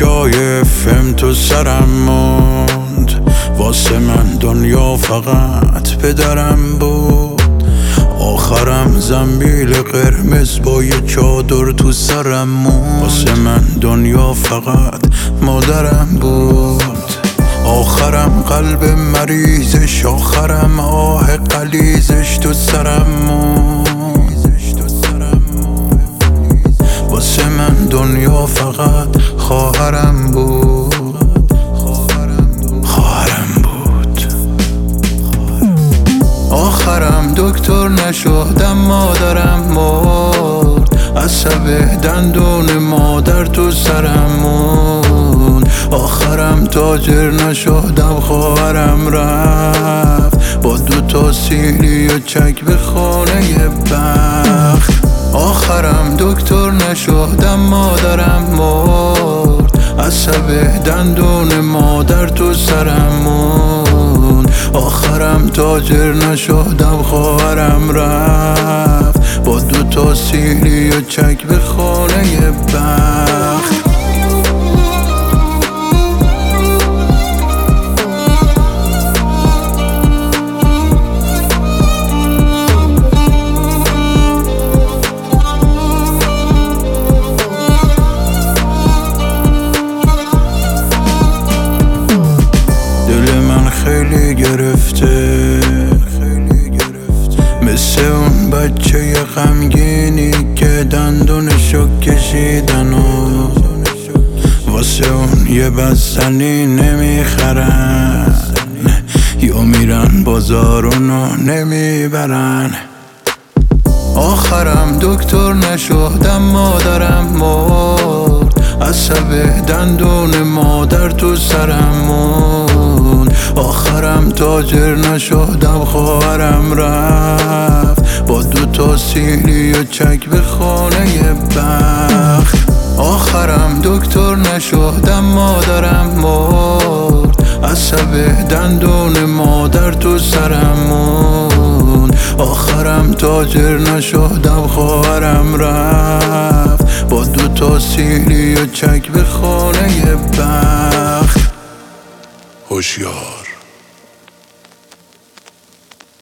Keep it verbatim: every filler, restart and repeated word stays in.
جای فهم تو سرم موند، واسه من دنیا فقط پدرم بود. آخرم زنبیل قرمز با یه چادر تو سرم موند، واسه من دنیا فقط مادرم بود. آخرم قلب مریضش، آخرم آه قلیزش تو سرم موند، واسه من دنیا فقط خواهرم بود، خواهرم بود. آخرم دکتر نشدم، مادرم مرد، عصب دندون مادر تو سرم موند. آخرم تاجر نشدم، خواهرم رفت با دو تا سیلی و چک به خانه بخت. آخرم دکتر نشدم، مادرم مرد، عصب دندون مادر تو سرم موند. آخرم تاجر نشدم، خواهرم رفت با دو تا سیلی و چک به خانه بخت. خیلی گرفته، مثل اون بچه غمگینی که دندونشو کشیدن و واسه اون یه بستنی نمیخرن، یا میرن بازارونو نمیبرن. آخرم دکتر نشدم، مادرم مرد، عصب دندون مادر تو سرم موند. آخرم تاجر نشدم، خواهرم رفت با دو تا سیلی و چک به خانه بخت. آخرم دکتر نشدم، مادرم مرد، عصب دندون مادر تو سرم موند. آخرم تاجر نشدم، خواهرم رفت با دو تا سیلی و چک به خانه بخت. هوشیار